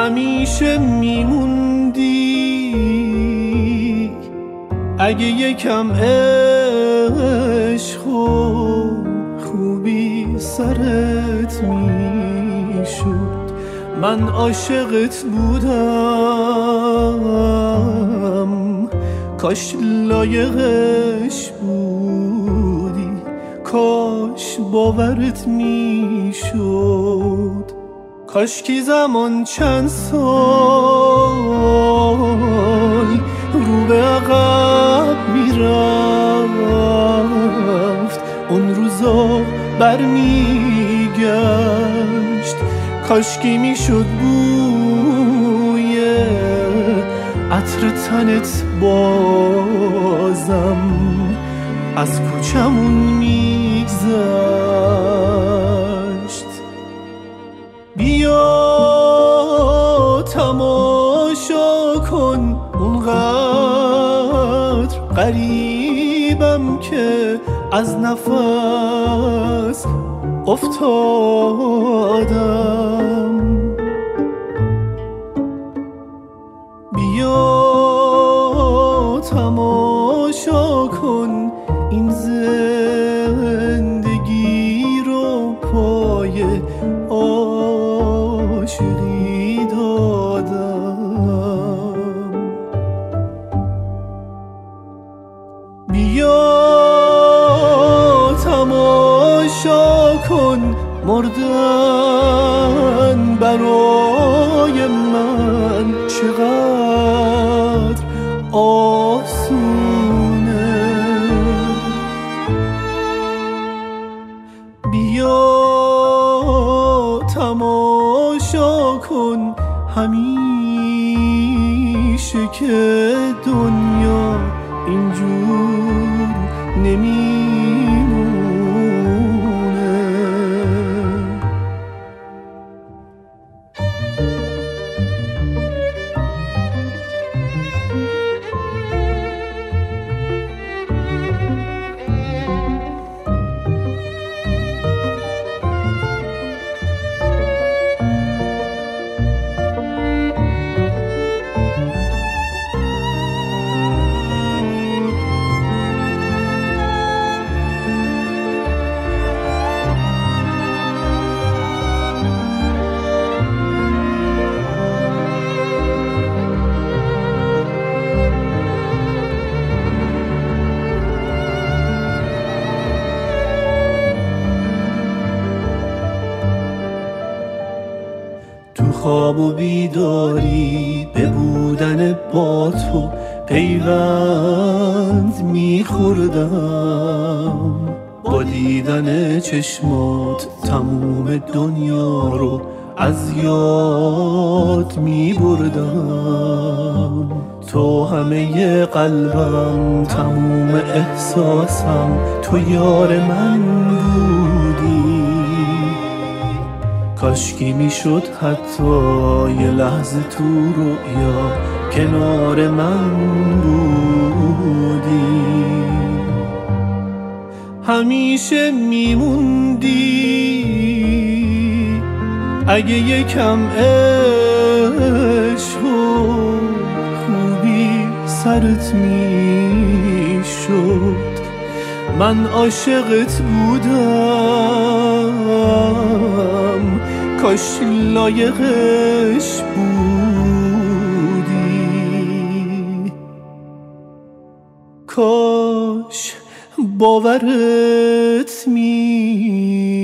همیشه میموندی اگه یکم عشق و خوبی سرت میشد. من عاشقت بودم کاش لایقش بودی، کاش باورت میشد. کاش کی زمان چند سال رو به عقب میرفت، اون روزا برمیگشت. کاش کی میشد بوی عطر تنت بازم از کوچمون میگذشت. بیا تماشا کن اونقدر غریبم که از نفس افتادم. بیا تماشا کن این زندگی رو پای عاشقی دادم. بیا تماشا کن مردن برای من چقدر آسونه. بیا تماشا کن همیشه که دنیا اینجور نمیمونه. تو خواب و بیداری به بودن با تو پیوند میخوردم. با دیدن چشمات تموم دنیا رو از یاد میبردم. تو همه قلبم، تموم احساسم، تو یار من بودی. کاشکی میشد حتی یه لحظه تو رؤیا کنار من بودی. همیشه میموندی اگه یکم عشق و خوبی سرت میشد. من عاشقت بودم کاش لایقش بودی، کاش باورت می